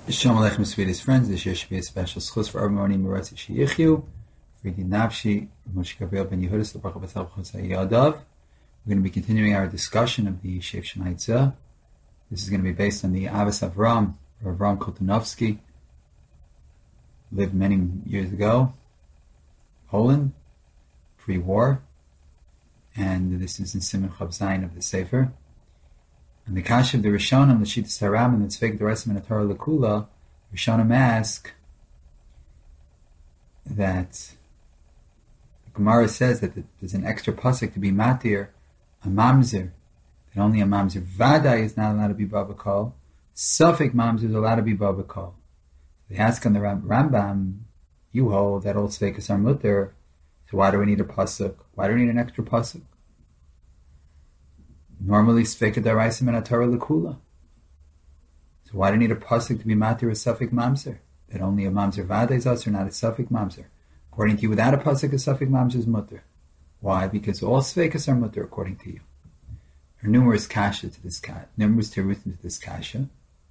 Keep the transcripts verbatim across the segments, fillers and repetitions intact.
Shalom Aleichem, sweetest friends. This year should be a special schus for everyone in Meretz Sheyichyu, Fridi Nafshi, Moshe Gabriel Ben Yehudis, L'Bracha B'Tav Chosai Yadav. We're going to be continuing our discussion of the Shev Shemaitza. This is going to be based on the Avos Avram, or Avram Koltunovsky, lived many years ago, Poland, pre-war, and this is in Simon Chav Zayin of the Sefer. And the Kasha of the Rishonim, the Shittas Haram, and the Tzvek D'Orasim and the Torah L'Kula, Rishonim ask that the Gemara says that there's an extra pasuk to be matir, a mamzer, that only a mamzer vadai is not allowed to be babakal, suffik mamzer is allowed to be babakal. They ask on the Rambam, you hold that all tzvekas are mutter, so why do we need a pasuk? Why do we need an extra pasuk? Normally, Sveka Daraisim and Torah L'Kula. So why do you need a pasuk to be matir a suffik mamzer? That only a mamzer vada is us, or not a suffik mamzer? According to you, without a pasuk, a suffik mamzer is mutter. Why? Because all Svekas are mutter, according to you. There are numerous kasha to this kasha, numerous teruthim to this kasha.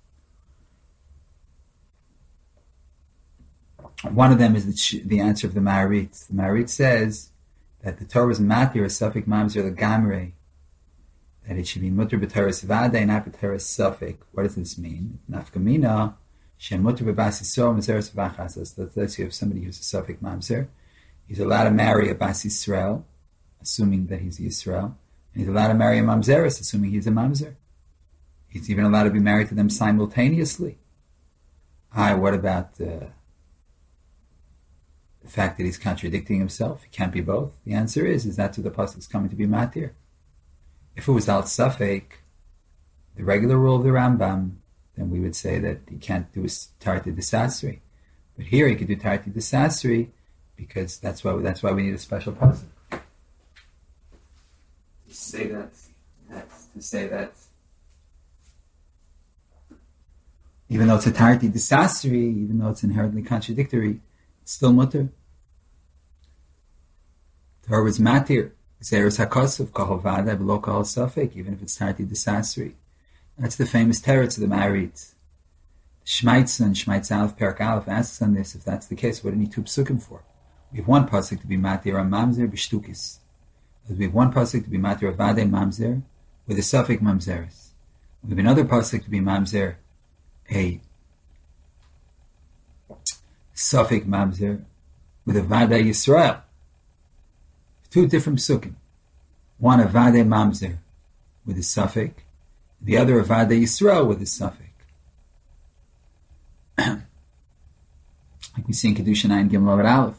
One of them is the, the answer of the Maharit. The Maharit says that the Torah is matir a suffik mamzer legamrei, that it should be mutter b'teres vada and not b'teres suffik. What does this mean? Nafkamina shen mutter b'bas yisrael mizeres v'achasas. Let's say you have somebody who's a suffik mamzer, he's allowed to marry a bas Yisrael, assuming that he's Yisrael, and he's allowed to marry a mamzeres, assuming he's a mamzer. He's even allowed to be married to them simultaneously. Hi, what about uh, the fact that he's contradicting himself? He can't be both. The answer is, is that's what the pasuk is coming to be matir. If it was al safek, the regular rule of the Rambam, then we would say that he can't do tarti desasri. But here he could do tarti desasri because that's why that's why we need a special pasuk. To say that, that's to say that, even though it's a tarti desasri, even though it's inherently contradictory, it's still mutter. Torah was matir. Zeres HaKosov, Kahol Vada, Below Kahol Safek, even if it's Tarti Desasri. That's the famous teretz of the Maharit. Shmaitz and Shmaitz Aleph, Perak Aleph asks on this, if that's the case, what do you need two psukim for? We have one pasuk to be Matir a Mamzer B'shtukis. We have one pasuk to be Matir a Vada Mamzer with a Safek Mamzeres. We have another pasuk to be Mamzer a Safek Mamzer with a Vada Yisrael. Two different psukim. One a Vade Mamzer with a suffix, the other a Vade Yisrael with a suffix. Like we see in Kedusha nine Gimel Aleph.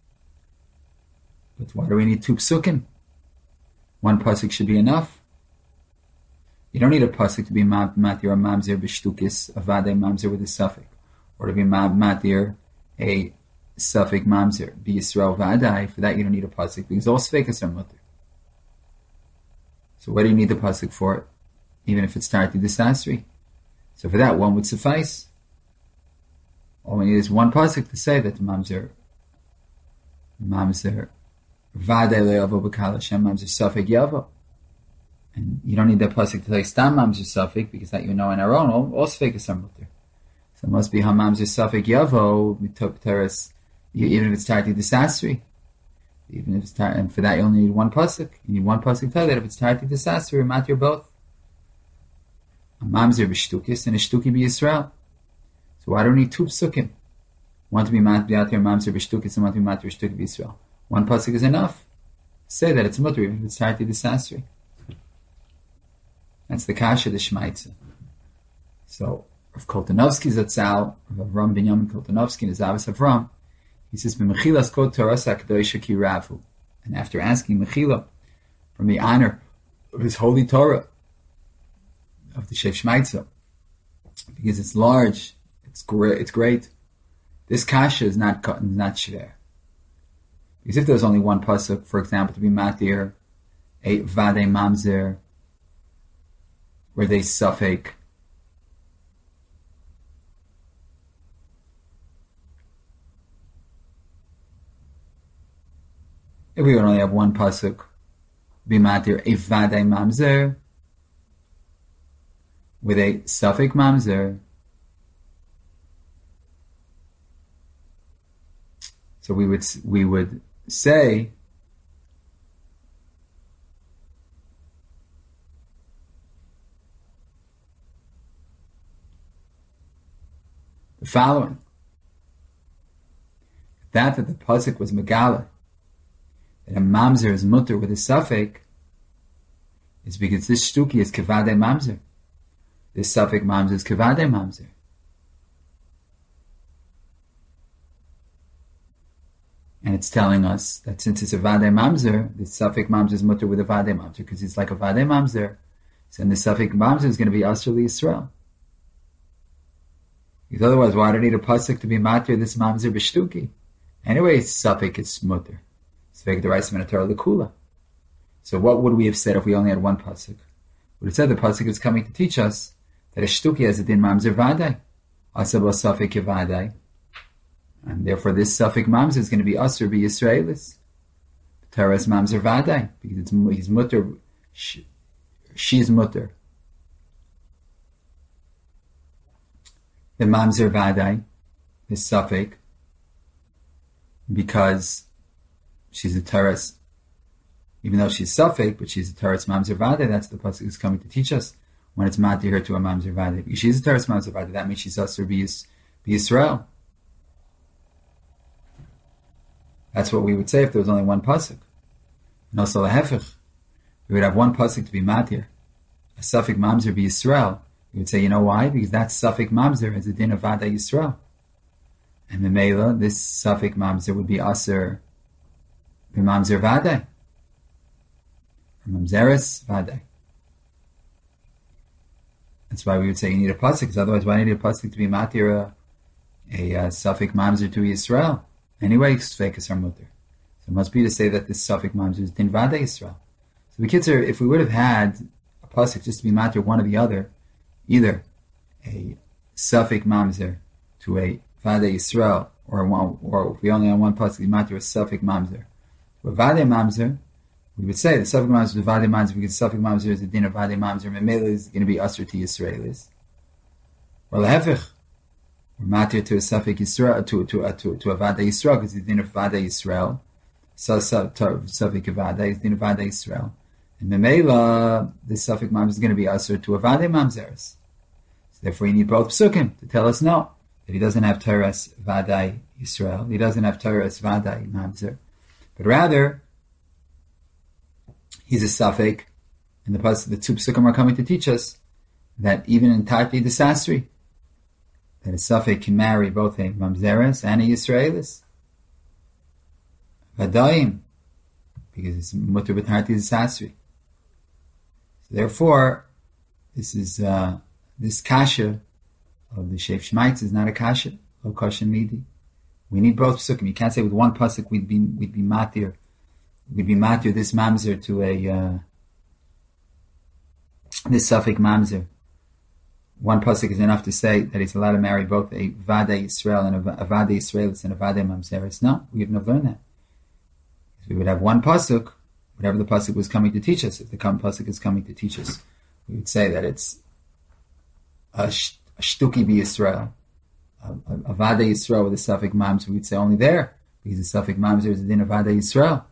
But why do we need two psukim? One pasuk should be enough. You don't need a pasuk to be matir a mamzer b'shtukis, a Vade Mamzer with a suffix, or to be matir a Safek Mamzer, be Yisrael Vadai. For that you don't need a pasuk because all Sfekas are mutter. So what do you need the pasuk for? Even if it's Tarti Desasri. So for that one would suffice. All we need is one pasuk to say that the Mamzer, Mamzer Vadai le'avo b'kal Hashem Mamzer Safek Yavo. And you don't need that pasuk to say Stam Mamzer Safek because that you know in our own all, all Sfekas are mutter. So it must be Hamamzer Safek Yavo we took teres. Even if it's Tarti Desasri, even if it's tar- and for that you only need one pasuk. You need one pasuk to tell that if it's Tarti Desasri, matir both. A mamzer b'shtukis and a shtuki b'Yisrael. So why do we need two psukim? One to be matir mamzer b'shtukis and one to be matir shtuki b'Yisrael. One pasuk is enough. Say that it's mutter even if it's Tarti Desasri. That's the kasha the Shmaitza. So Rav Koltunovsky Zatzal, Rav Avram Binyamin Koltunovsky, and his Avos Avram. He says, "B'mechilas kol Torah sakdoisha ki ravu," and after asking Mechila from the honor of his holy Torah of the Shev Shmaitza, because it's large, it's great, it's great. This kasha is not not shver. Because if there was only one pasuk, for example, to be matir a vade mamzer, where they suffik. If we would only have one pasuk, be matir a vadai mamzer with a suffix mamzer, So we would we would say the following: that that the pasuk was megala, that a mamzer is mutter with a suffix, is because this shtuki is kevade mamzer. This suffix mamzer is kevade mamzer. And it's telling us that since it's a vade mamzer, the suffix mamzer is mutter with a vade mamzer, because it's like a vade mamzer. So then the suffix mamzer is going to be asher li Yisrael. Because otherwise, why do I need a pasuk to be matir this mamzer b'shtuki? Anyway, suffix is mutter. Svek d'oraisa min haTorah l'kula. So what would we have said if we only had one pasuk? We would have said the pasuk is coming to teach us that a shtuki has a din mamzer vadai, asa bo suffix vadai. And therefore, this suffix mamzer is going to be asur be Yisraelis. Teres mamzer vadai, because it's his mutter, she, she's mutter. The mamzer vadai, this suffix, because she's a teres, even though she's suffix, but she's a teres mamzer vadai. That's the pasuk is coming to teach us when it's matir her to a mamzer vadai. Because she's a teres mamzer vadai, that means she's asur be Yisrael. That's what we would say if there was only one pasuk. And also the hefech, we would have one pasuk to be matir, a suffix mamzer be Yisrael. We would say, you know why? Because that suffix mamzer is a din of vada Yisrael. And memela, this suffix mamzer would be aser be mamzer vada, or mamzeres vada. That's why we would say you need a pasuk, because otherwise why need a pasuk to be matir a, a, a suffix mamzer to Yisrael? Anyway, sfekas are mutter. So it must be to say that this suffix mamzer is din vada Yisrael. So the kids are, if we would have had a pasuk just to be matter one or the other, either a suffix mamzer to a vada Yisrael, or one, or if we only have one pasuk, we matter a suffix mamzer to a vada mamzer, we would say the suffix mamzer to vada mamzer because suffix mamzer is the din of vada mamzer. Memela is going to be asur to Yisraelis. Or lehefich. Or matir to a suffix Yisrael, to to to to a vada Yisrael, because it's din of vada Yisrael. So suffix vada is din of vada Yisrael, and memela the suffix mamzer is going to be asur to a vada mamzeres. So therefore, you need both psukim to tell us no, that he doesn't have teres vada Yisrael, he doesn't have teres vada mamzer, but rather he's a suffix, and the the two psukim are coming to teach us that even in Tati the Sasri, that a suffix can marry both a mamzeres and a Yisraelis. Vadayim, because it's mutter b'tarti zesasri. So therefore, this is uh, this kasha of the Sheif Shmaitz is not a kasha, lo kasha midi. We need both psukim. You can't say with one pasuk we'd be we'd be matir, we'd be matir this mamzer to a uh, this suffix mamzer. One pasuk is enough to say that he's allowed to marry both a vada Yisrael and a, a vada Yisraelis and a vada mamzeres. No, we wouldn't have learned that. We would have one pasuk, whatever the pasuk was coming to teach us. If the pasuk is coming to teach us, we would say that it's a, sh- a shtuki be Yisrael, a, a, a vada Yisrael with a suffix mamzer. We would say only there, because the suffix mamzer is a din of vada Yisrael.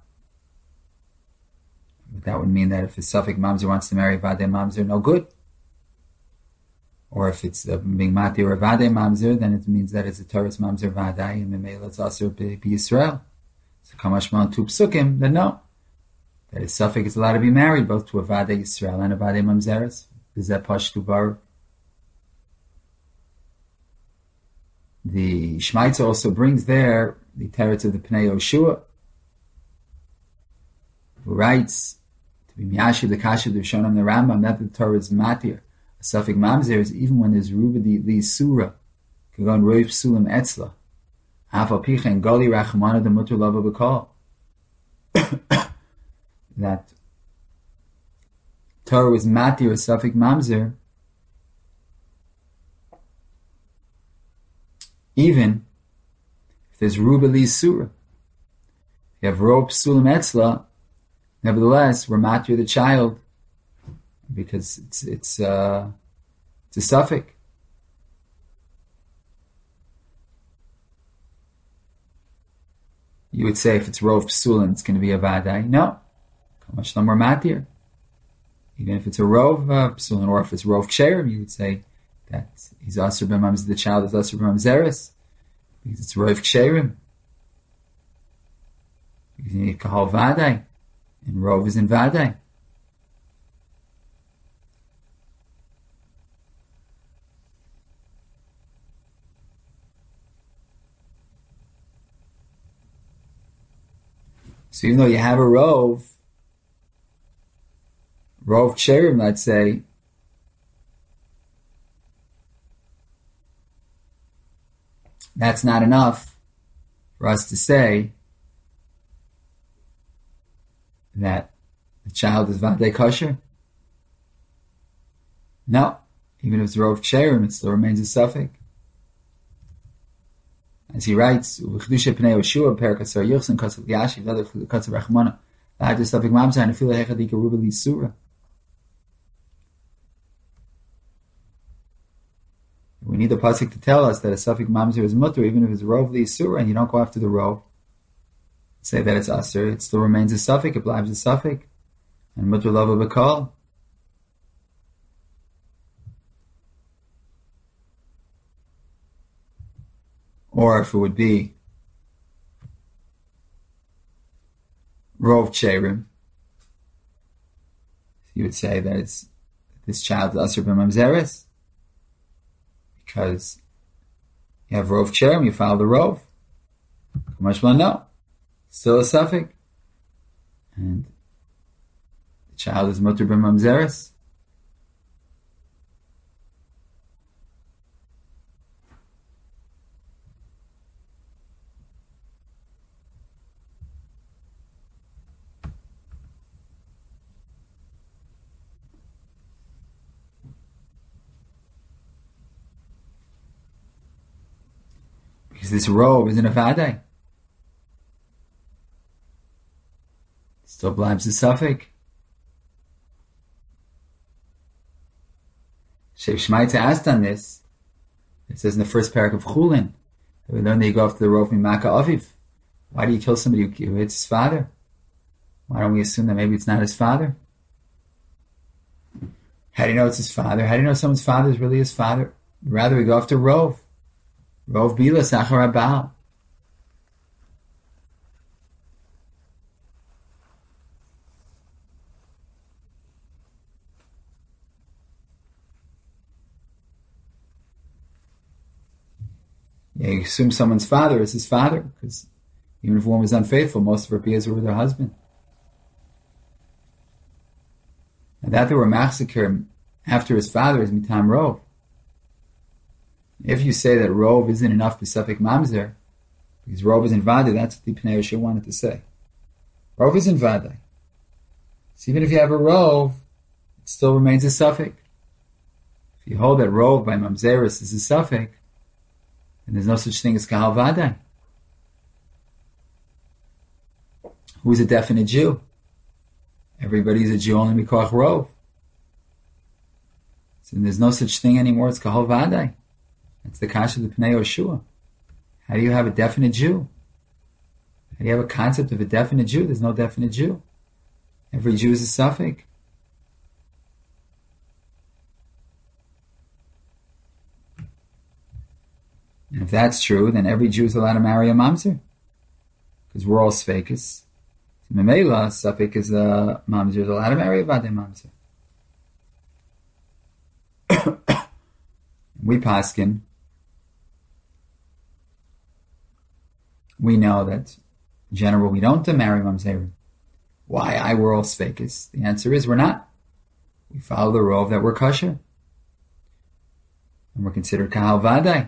But that would mean that if the suffix mamzer wants to marry vada mamzer, no good. Or if it's uh, being mati or vada mamzer, then it means that it's a teres mamzer vadai, and memela it's also be, be Yisrael. So kamashmal tu psukim, then no. That a suffix is allowed to be married both to a vada Yisrael and a vada mamzeres. Is that pashtu bar? The Shmaitzer also brings there the teretz of the Pnei Yoshua, who writes to be miyashi the kasha the Shonam the Rambam that the Torah is matir. A suffix mamzer is even when there's rubadi li surah, kagon roiv sulam etzla. That Torah was matir a suffix mamzer, even if there's rubali surah. You have rope sulam etzla. Nevertheless, we're matir the child because it's it's uh, it's a suffix. you would say if it's Rov Psulin, it's going to be a Vadai. No. Kamash Lamar Matir. Even if it's a Rov uh, Psulin, or if it's Rov Ksherim, you would say that he's Asur B'Mamzer, the child is Asur B'Mamzeres, because it's Rov Ksherim. Because you need Kahal Vadai, and Rov is in Vadai. So even though you have a Rov, Rov Ksherim, let's say, that's not enough for us to say that the child is Vadei kosher. No. Even if it's Rov Ksherim, it still remains a suffix. As he writes, "V'chedusha pnei Yoshua perkasar yichsin kasav yashiv other kasav rachmana lahad suffix mamzer and fila hechadika rubeli surah." We need the pasuk to tell us that a suffix mamzer is mutter, even if it's rov li surah, and you don't go after the rov. Say that it's asur, it still remains a suffix. It lives a suffix, and mutter lava b'kol. Or if it would be Rov Ksherim, you would say that it's this child is Asur B'Mamzeres, because you have Rov Ksherim, you follow the Rov. Kamashma, no. Still a suffix. And the child is Mutter B'Mamzeres. Because this robe isn't a Vadai. Still blabs the suffix. Shev Shmaita asked on this. It says in the first parak of Chulin, that we learn that you go after the robe Mimaka Aviv. Why do you kill somebody who hits his father? Why don't we assume that maybe it's not his father? How do you know it's his father? How do you know someone's father is really his father? Rather, we go after Rov. Rov Bila Sachar Abal. Yeah, you assume someone's father is his father, because even if one was unfaithful, most of her peers were with her husband. And that they were massacred after his father is Mitam Rov. If you say that Rov isn't enough to suffix mamzer, because Rov isn't Vadai, that's what the Pnei Yoshua wanted to say. Rov isn't Vadai. So even if you have a Rov, it still remains a suffix. If you hold that Rov by Mamzeris is a suffix, then there's no such thing as Kahal Vadai. Who's a definite Jew? Everybody's a Jew only Mikoach Rov. So there's no such thing anymore as Kahal Vadai. That's the kasha of the Pnei Yoshua. How do you have a definite Jew? How do you have a concept of a definite Jew? There's no definite Jew. Every Jew is a suffix. And if that's true, then every Jew is allowed to marry a mamzer, because we're all sfeikis. So Memela, suffix is a mamzer is allowed to marry a vadei mamzer. We paskin. We know that in general we don't marry mamzerim. Why? I we're all sfeikis. The answer is we're not. We follow the rov that we're kosher, and we're considered kahal vadai.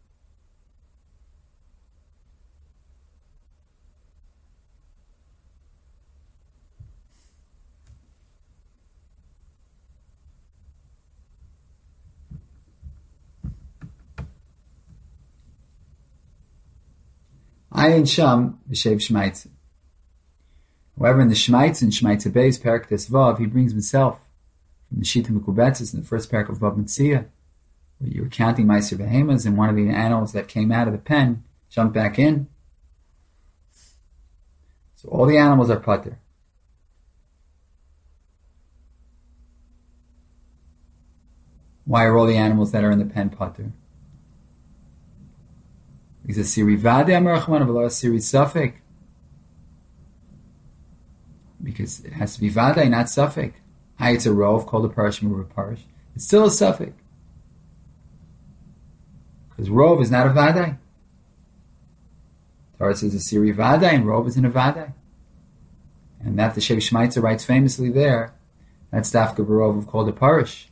Ayin Sham v'shev Shmaitza. However, in the Shmaitza and Shmaitza Beis Perak Tes Vav, he brings himself from the Shita Mekubetzes in the first parak of Vav Metzia, where you were counting Meiser Behemas, and one of the animals that came out of the pen jumped back in. So all the animals are pater. Why are all the animals that are in the pen pater? Because a siri vade amarachman of a siri suffik. Because it has to be vade, not suffik. Hi, it's a rov called a parish, move a parish. It's still a suffik. Because rov is not a vade. Torah says a siri vade and rov is in a vade. And that the Shev Shmaitzer writes famously there, that's dafka barov of called a parish.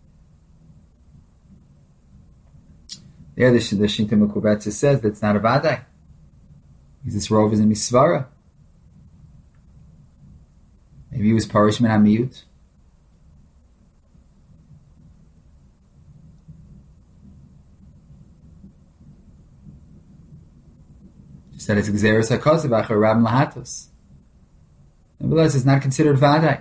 There the, the Shinta Mekubetza says that's not a vadai. Because this rov is in misvara. Maybe he was parish min hamiyut. Just that it's gzeres hakasav achar rab lahatos. Nevertheless, it's not considered vadai.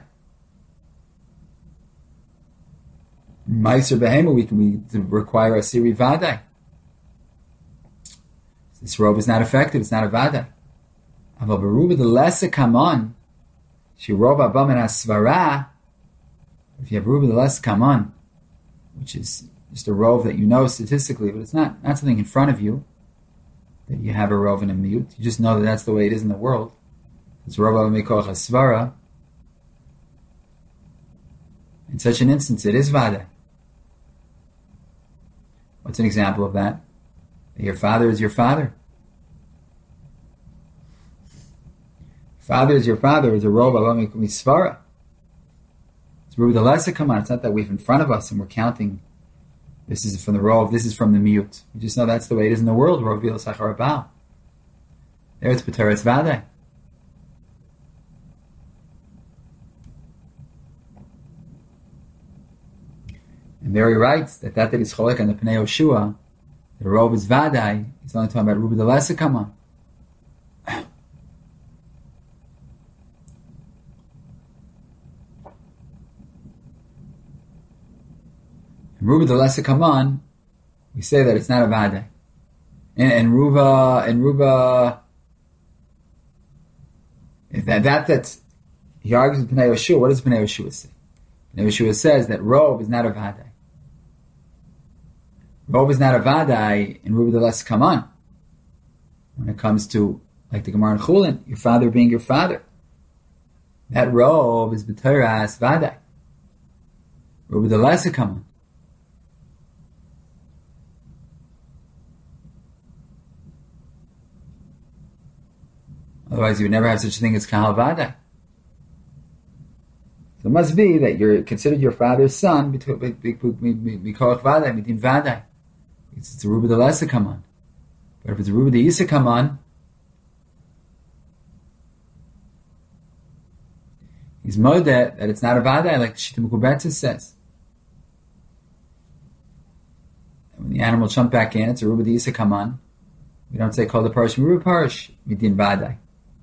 Meiser behema, we can we require a siri vadai. This robe is not effective. It's not a vadai. Aval beruba the lesser come on. She robe abam and asvara. If you have ruba the lesser come on, which is just a rove that you know statistically, but it's not not something in front of you that you have a rove and a mute. You just know that that's the way it is in the world. It's robe abam mikoch asvara. In such an instance, it is vadai. What's an example of that? Your father is your father. Father is your father is a rov alam misvara. It's Ruba the lesser come on. It's not that we have in front of us and we're counting. This is from the rov. This is from the mute. We just know that's the way it is in the world. Rov bil sachar abal. There it's B'Torah, it's vadai. And there he writes that that that is cholek on the Pnei Yoshua, the rov is vadai. He's only talking about Ruba the lesser come on. Ruba the lesser come on, we say that it's not a vadai. And, and Ruba, and Ruba, if that, that, that, he argues with Pnei Yoshua, what does Pnei Yoshua say? Pnei Yoshua says that Rov is not a vadai. Rov is not a vadai, and Ruba the lesser come on. When it comes to, like the Gemara in Chulin, your father being your father. That Rov is B'Torah vadai. Ruba the lesser come on. Otherwise, you would never have such a thing as kahal vadai. So it must be that you're considered your father's son because it's a ruba the lesser come on. But if it's a ruba the yisa come on, he's modeh that it's not a vadai like the Shita Mekubetza says. And when the animal jump back in, it's a ruba the yisa come on. We don't say call the parish ruba parish midin vadai.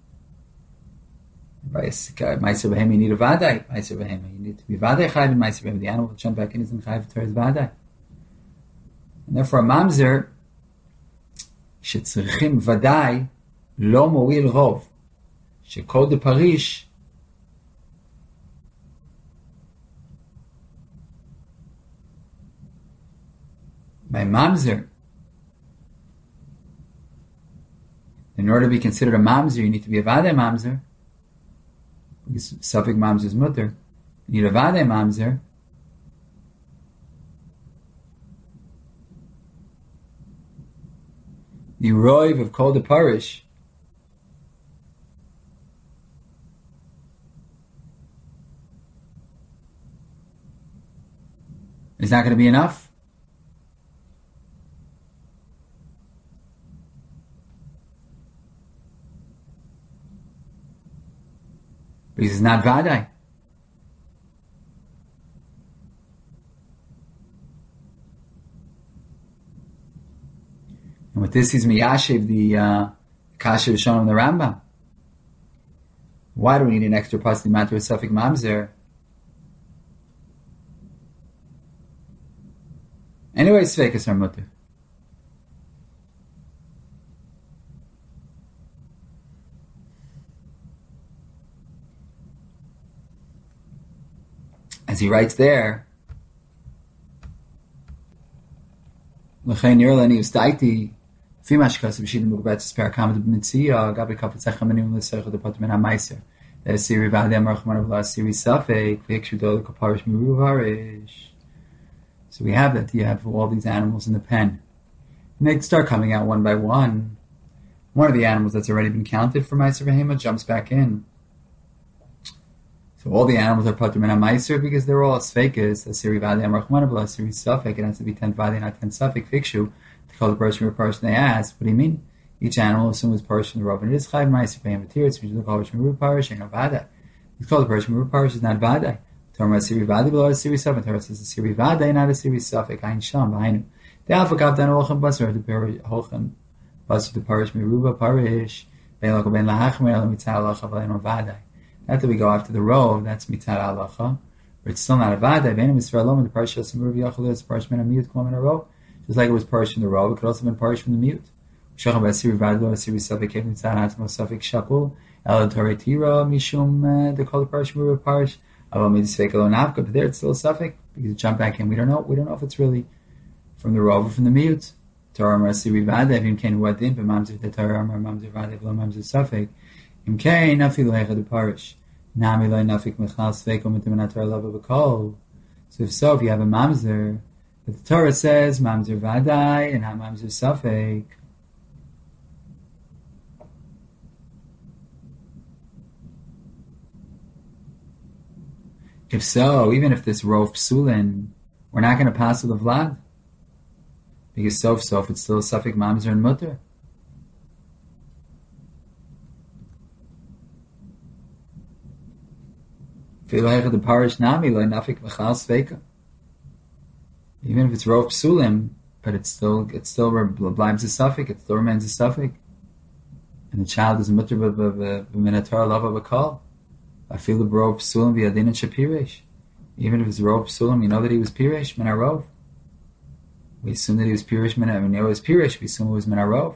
Meiser behema, you need a vadai. Meiser behema, you need to be vadai chayv in meiser behema. The animal will jump back in isn't chayv towards vadai. And therefore, a mamzer shetzrichim vadai lo mo'il rov shekol de parish by mamzer. In order to be considered a mamzer, you need to be a vadai mamzer. Because Safik mamzer is mutter. You need a vadai mamzer. The roiv of kol de parish is not going to be enough. Because it's not vadai. And with this, he's miyashiv the uh, kasha shown in the Rambam. Why do we need an extra pasli matter with Safik mamzer? Anyway, sveikas are mutter. As he writes there, L'chein nirleni ustaiti fimash kasav shidim mugbetzes parakamad b'mitzia gabi kafetz echamanim l'seichel depat min ha'maiser. There's Siri Vadem Rachman of last Siri Safek, Vikshudol Kaparish Meruvarish. So we have that you have all these animals in the pen. And they start coming out one by one. One of the animals that's already been counted for Meiser Behema jumps back in. So all the animals are Patur Min HaMeiser because they're all Sfekas. The Siri Vadem Rachman of last Siri Safek. It has to be ten Vadem, not ten Safek. Vikshu to call the person or person they ask. What do you mean? Each animal assumes parish from the Rav, and it is Chayv Ma'aser Behema Tiritz, which is called Meru Parish, and no Vadai. It's called the parish Meru Parish is not Vadai. Torah Siri Vadai below a Siri Safek. Torah says a Siri Vadai, not a Siri Safek. Ein Sham V'Hainu. The Alpha Kav Dan Olchem Basar the Parish Holchem Basar the Parish Meruba Parish Ben Loko Ben Lahachmer El Mitzad Alacha V'Leino Vadai. After we go after the Rov, that's Mitzad Alacha, but it's still not a Vadai. Ve'Enim Yisrael Lom the Parish Yosem Meruv Yachol is Parish Men Amiyut Klom in a Rov. Just like it was Parish from the Rov, it could also have been Parish from the Mute. Shacham Basiri Vadlo Siri Safek Kevin Mitzad Atmo Safek Shapul El Torah Tira Mishum the Kol Parish Meruba Parish Aval Mitzvei Kalo Navka. But there it's still a Safek because it jumped back in. We don't know. We don't know if it's really from the Rov or from the Mute. Torah Siri Vadai Im Kain Huadin B'Mamzer the Torah Mamzer Vadai V'Lo Mamzer Safek Im Kain Nafi Lohecha the Parish Nami Lo Nafik Mechal Sfeiko Mitim Torah Lava B'Kol. So if so, if you have a Mamzer, but the Torah says Mamzer Vadai and Ha Mamzer Safek. If so, even if this Rov Psulin, we're not going to pass the Vlad. Because sof sof, it's still a Safek Mamzer and Mutter. The parish Nami, Lo Nafik Mechal Sveika. Even if it's Rov Psulim, but it's still, it's still blimes a Safek, it still remains a Safek. And the child is a Mutter b'Minatar Lava B'Kal. I feel the Rov Psulim v'Yadin and Shapirish. Even if it's Rov Psulim, you know that he was Pirish, Minarov. We assume that he was Pirish, Minarov. We know it was Pirish, we assume it was Minarov.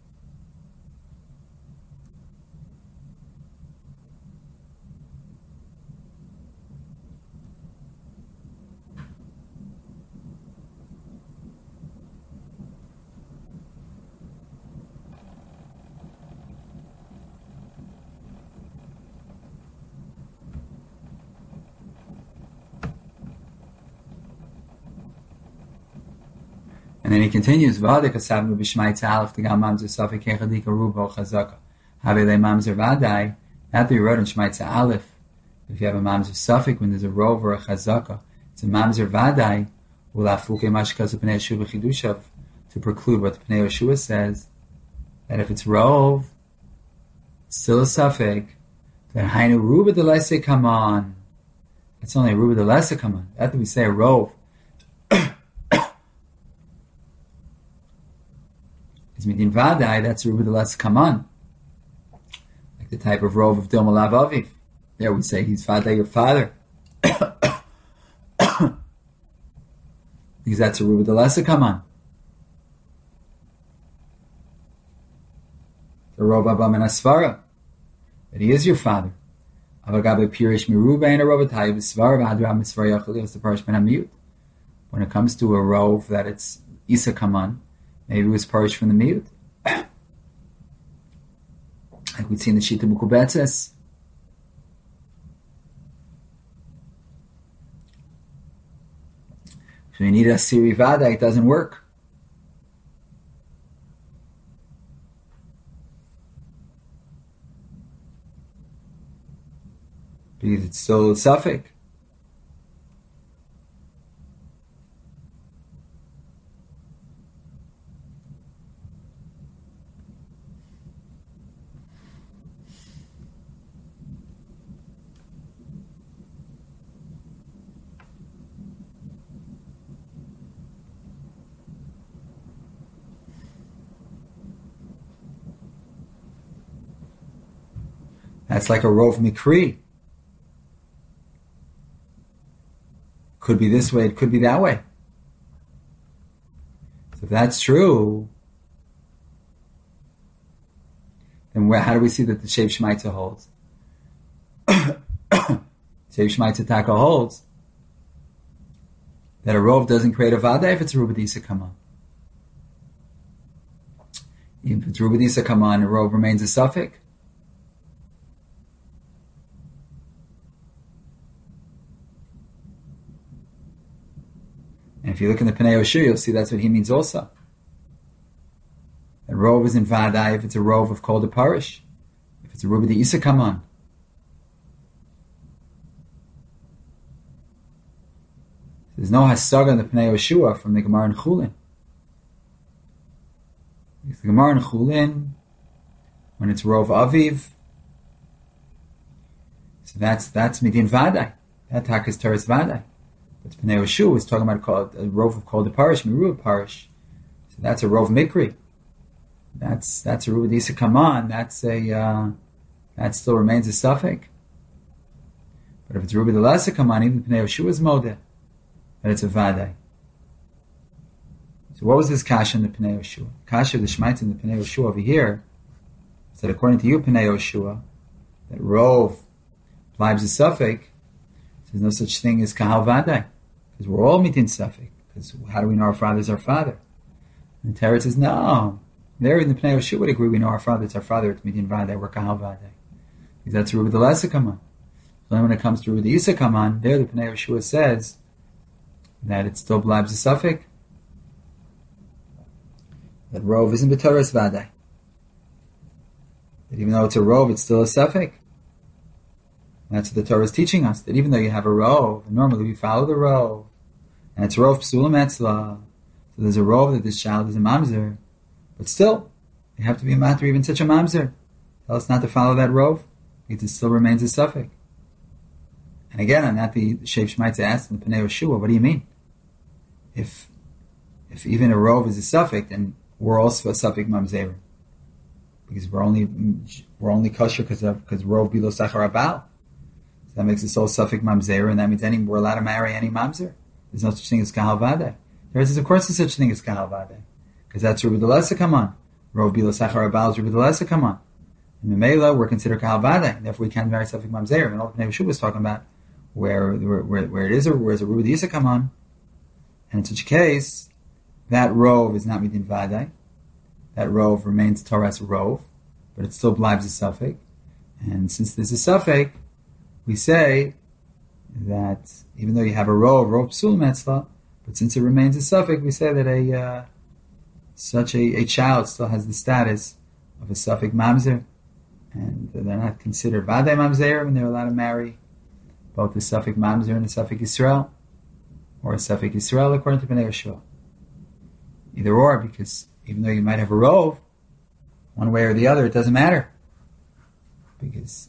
And then he continues, Vadik Asavnu Bishmaitza Alef Tigam Mamzer Safek Echadika Rubo Chazaka. Havele Mamzer Vadai. After you wrote in Shmaitza Aleph, if you have a Mamzer Safek when there's a Rov or a Chazaka, it's a Mamzer Vadai, Ulafuke Mashkas Pnei Yeshua Chidushav, to preclude what the Pnei Yeshua says, that if it's Rov, still a Safek, then Hainu Ruba de Lese come on. It's only a Ruba de Lese come on. After we say a Rov, it's Midin Vadai, that's a Ruba de Lese come on. Like the type of Rov of Dilma Lav Aviv. There we say he's Vadai, your father. Because that's a Ruba de Lese come on. The Rov Abba Men Asvara. That he is your father. Avagabe Pirish Miruba and a Rovatai Visvara Vadra Misvara Yachalios the Parish Ben Amiyut. When it comes to a Rov that it's Isa come on, maybe it was parish from the Miyut. Like we'd see in the Shita Mukubetzes. So you need a Siri Vada, it doesn't work. Because it's still a Safek. That's like a Rov Mikri. Could be this way, it could be that way. So if that's true, then where, how do we see that the Shev Shmaitza holds? Shev Shmaitza Taka holds that a rov doesn't create a vadai if it's a rubadisa kaman. If it's rubadisa kaman, a rov remains a suffix. And if you look in the Pnei Yoshua, you'll see that's what he means also. That rov isn't vadai if it's a rov of kol de parish. If it's a rubadisa kaman. There's no hasaga in the Pnei Yoshua from the Gemara in Chulin. Because the Gemara in Chulin, when it's Rov Aviv, so that's that's Midin Vadai. That tak is Teres Vadai. But Pnei Yoshua is talking about a Rov of Kol de Parish, Miruv Parish. So that's a Rov Mikri. That's that's a Rubadisa Kaman. That's a uh, that still remains a suffix. But if it's Rubad Lesa Kaman, even Pnei Yoshua is Modeh. That it's a vadai. So what was this kasha in the Pnei Yoshua? Kasha of the Shemaitz in the Pnei Yoshua over here is that according to you, Pnei Yoshua, that rov lives a suffix, there's no such thing as kahal vadai. Because we're all mitin suffix. Because how do we know our father is our father? And the Teretz says, no. There in the Pnei Yoshua would agree we know our father, it's our father, it's mitin vadai, we're kahal vadai. Because that's Rubid Lesa Kaman. So then when it comes to Rubid Isa Kaman, there the Pnei Yoshua says that it still blabs a suffix. That rov isn't b'toras vadai. That even though it's a rov, it's still a suffix. And that's what the Torah is teaching us. That even though you have a rov, normally we follow the rov, and it's rov psulim etzla. So there's a rov that this child is a mamzer, but still, you have to be a matter even such a mamzer. Tell us not to follow that rov, because it still remains a suffix. And again, on that the Shev Shemaitz asked in the Pnei Yoshua, what do you mean? If if even a rov is a suffix, then we're also a suffix mamzer, because we're only we're only kosher because of because rov bilo sachar abal. So that makes us all suffix mamzer, and that means any we're allowed to marry any mamzer. There's no such thing as kahal vadai. There is, of course, there's such thing as kahal vadai, because that's rubid lesa kaman. Rov bilo sachar abal is rubid lesa kaman. In the Mela, we're considered kahal vadai, and therefore we can't marry suffix mamzer. And all the Pnei Yoshua was talking about where where where it is a where is a rubid isa kaman. And in such a case, that rov is not midin vadai. That rov remains Torah's rov, but it still blibes a suffix. And since there's a suffix, we say that even though you have a rov, rov psul metzla, but since it remains a suffix, we say that a uh, such a, a child still has the status of a suffix mamzer, and they're not considered vadai mamzer when they're allowed to marry both the suffix mamzer and the suffix Yisrael, or a suffix Yisrael according to Pnei Yoshua. Either or, because even though you might have a rov, one way or the other, it doesn't matter. Because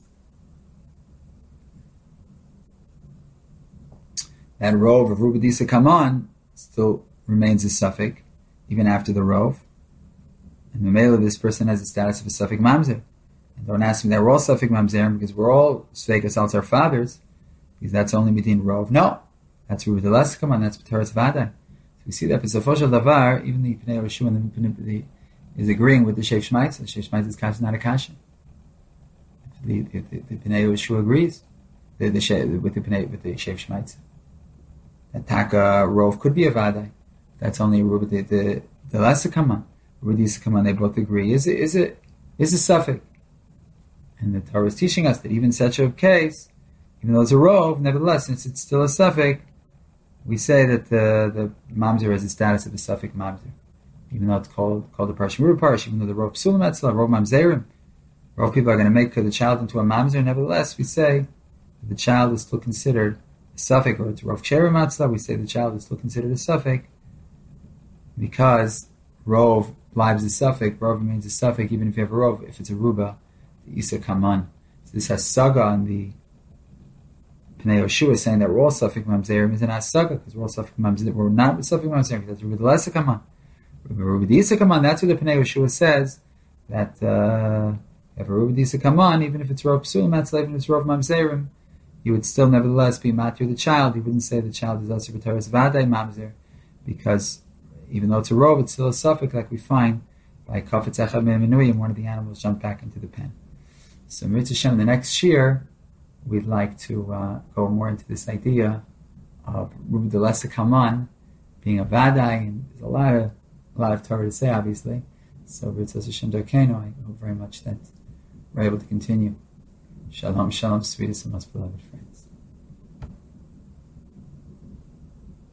that rov of Rubadisa Kaman still remains a suffix, even after the rov. And Memela, this person has the status of a suffix mamzer. And don't ask me that we're all suffix mamzer, because we're all sveikas als our fathers, because that's only midin rov. No. That's Rubadisa Kaman, that's B'teres Vadai. So we see that B'sofo shel davar, even the Pnei Yoshua and the, the, is agreeing with the Shev Shemaitz. The Shev Shemaitz is kasha, not a kasha. The, the, the, the Pnei Yoshua agrees the, the, the, with the Pnei, with the Shev Shemaitz. That taka rov could be a vadai. That's only Rubad the the the Lesa Kaman. Rubadisa Kaman, they both agree. Is it is it is a suffix? And the Torah is teaching us that even in such a case, even though it's a rov, nevertheless, since it's still a suffix, we say that the the mamzer has the status of a suffix mamzer, even though it's called called the parsha Muru parsha, even though the rov psulim etzla, rov mamzerim, rov people are going to make the child into a mamzer. Nevertheless, we say that the child is still considered a suffix, or it's rov ksherim etzla. We say the child is still considered a suffix because rov lives a suffix. Rov remains a suffix even if you have a rov. If it's a ruba, the isa kaman. So this has saga on the Pnei Yoshua is saying that we're all suffix mamzerim is an asaga, because we're all suffix mamzerim. We're not suffix mamzerim, because that's Rubid Lesa Kaman. Rubid Isa Kaman, that's what the Pnei Yoshua says, that uh, if a Rubid Isa Kaman, even if it's Rov Psulim, that's even if it's Rov Mamzerim, you would still nevertheless be matir the child. You wouldn't say the child is also B'teres Vadai Mamzer, because even though it's a Rov, it's still a suffix, like we find by Kafetz Echad Me'emenuyim, one of the animals jumped back into the pen. So Mitzvah Shem, the next year, we'd like to uh, go more into this idea of Ruba de Lessa Kaman being a Vadai, and there's a lot of a lot of Torah to say, obviously. So B'Ritzos Hashem Darkeinu, I hope very much that we're able to continue. Shalom, shalom, sweetest and most beloved friends.